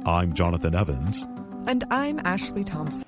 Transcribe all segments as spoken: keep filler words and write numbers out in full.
I'm Jonathan Evans. And I'm Ashley Thompson.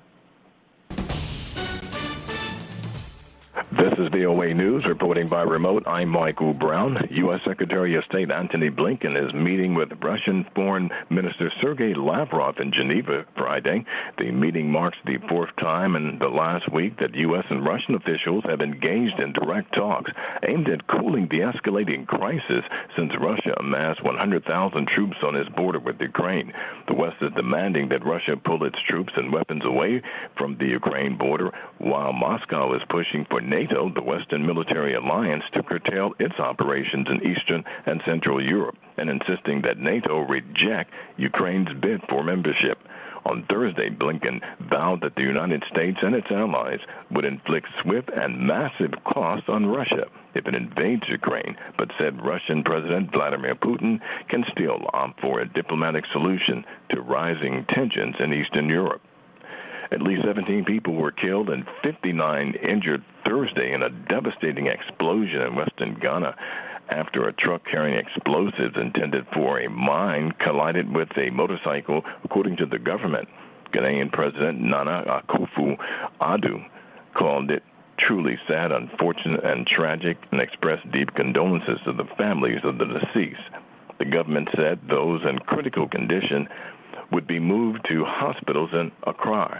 This is V O A News, reporting by remote. I'm Michael Brown. U S. Secretary of State Antony Blinken is meeting with Russian Foreign Minister Sergei Lavrov in Geneva Friday. The meeting marks the fourth time in the last week that U S and Russian officials have engaged in direct talks aimed at cooling the escalating crisis since Russia amassed one hundred thousand troops on its border with Ukraine. The West is demanding that Russia pull its troops and weapons away from the Ukraine border, while Moscow is pushing for NATO, the Western military alliance, to curtail its operations in Eastern and Central Europe, and insisting that NATO reject Ukraine's bid for membership. On Thursday, Blinken vowed that the United States and its allies would inflict swift and massive costs on Russia if it invades Ukraine, but said Russian President Vladimir Putin can still opt for a diplomatic solution to rising tensions in Eastern Europe. At least seventeen people were killed and fifty-nine injured Thursday in a devastating explosion in western Ghana after a truck carrying explosives intended for a mine collided with a motorcycle, according to the government. Ghanaian President Nana Akufo-Addo called it truly sad, unfortunate, and tragic, and expressed deep condolences to the families of the deceased. The government said those in critical condition would be moved to hospitals in Accra,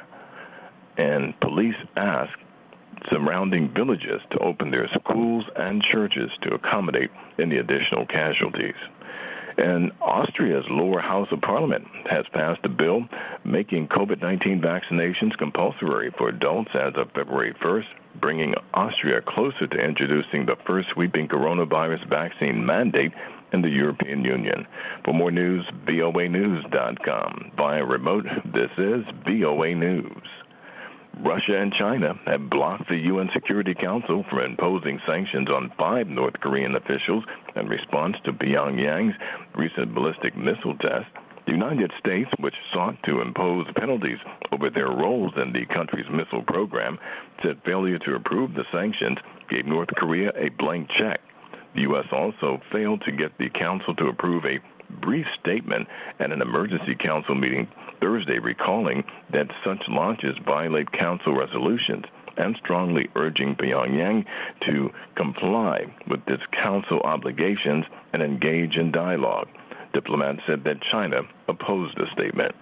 and police asked surrounding villages to open their schools and churches to accommodate any additional casualties. And Austria's lower house of parliament has passed a bill making COVID nineteen vaccinations compulsory for adults as of February first, bringing Austria closer to introducing the first sweeping coronavirus vaccine mandate in the European Union. For more news, V O A news dot com. Via remote, this is V O A News. Russia and China have blocked the U N Security Council from imposing sanctions on five North Korean officials in response to Pyongyang's recent ballistic missile test. The United States, which sought to impose penalties over their roles in the country's missile program, said failure to approve the sanctions gave North Korea a blank check. The U S also failed to get the council to approve a brief statement at an emergency council meeting Thursday, recalling that such launches violate council resolutions and strongly urging Pyongyang to comply with its council obligations and engage in dialogue. Diplomats said that China opposed the statement.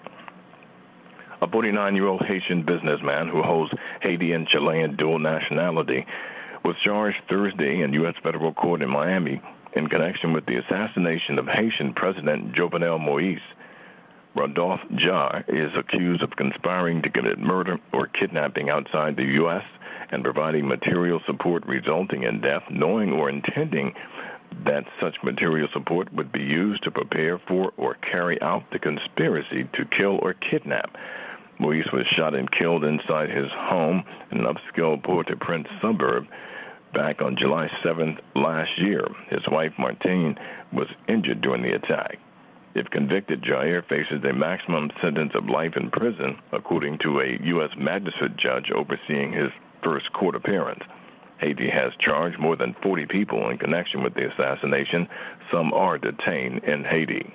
A forty-nine-year-old Haitian businessman who holds Haiti and Chilean dual nationality was charged Thursday in U S federal court in Miami in connection with the assassination of Haitian President Jovenel Moïse. Rodolphe Jarre is accused of conspiring to commit murder or kidnapping outside the U S and providing material support resulting in death, knowing or intending that such material support would be used to prepare for or carry out the conspiracy to kill or kidnap. Moïse was shot and killed inside his home in an upscale Port-au-Prince suburb back on July seventh last year. His wife, Martine, was injured during the attack. If convicted, Jair faces a maximum sentence of life in prison, according to a U S magistrate judge overseeing his first court appearance. Haiti has charged more than forty people in connection with the assassination. Some are detained in Haiti.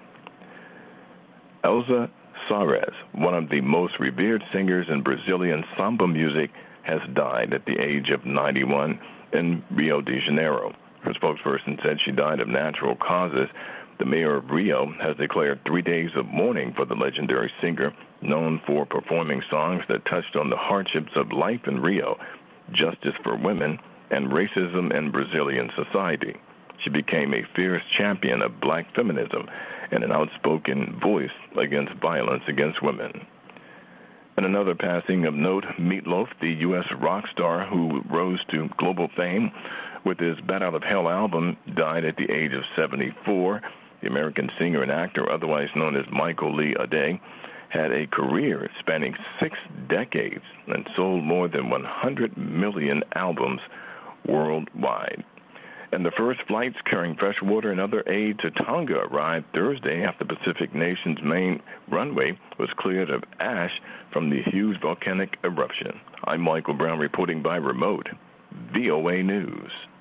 Elza Soares, one of the most revered singers in Brazilian samba music, has died at the age of ninety-one in Rio de Janeiro. Her spokesperson said she died of natural causes. The mayor of Rio has declared three days of mourning for the legendary singer, known for performing songs that touched on the hardships of life in Rio, justice for women, and racism in Brazilian society. She became a fierce champion of black feminism and an outspoken voice against violence against women. And another passing of note, Meat Loaf, the U S rock star who rose to global fame with his Bat Out of Hell album, died at the age of seventy-four. The American singer and actor, otherwise known as Michael Lee Ade, had a career spanning six decades and sold more than one hundred million albums worldwide. And the first flights carrying fresh water and other aid to Tonga arrived Thursday after the Pacific Nation's main runway was cleared of ash from the huge volcanic eruption. I'm Michael Brown reporting by remote, V O A News.